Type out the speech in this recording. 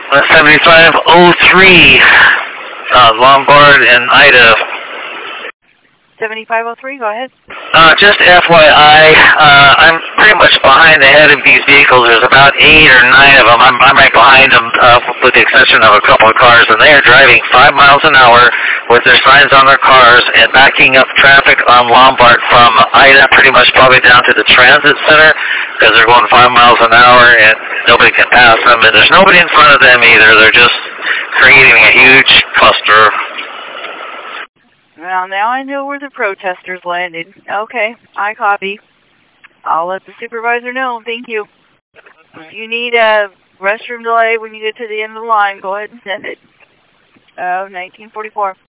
7503, Lombard and Ida. 7503, go ahead. Just FYI, I'm pretty much behind the head of these vehicles. There's about 8 or 9 of them. I'm right behind them, with the exception of a couple of cars, and they are driving 5 miles an hour with their signs on their cars and backing up traffic on Lombard from Ida pretty much probably down to the transit center because they're going 5 miles an hour and nobody can pass them. And there's nobody in front of them either. They're just creating a huge cluster. Well, now I know where the protesters landed. Okay, I copy. I'll let the supervisor know. Thank you. If you need a restroom delay when you get to the end of the line, go ahead and send it. 1944.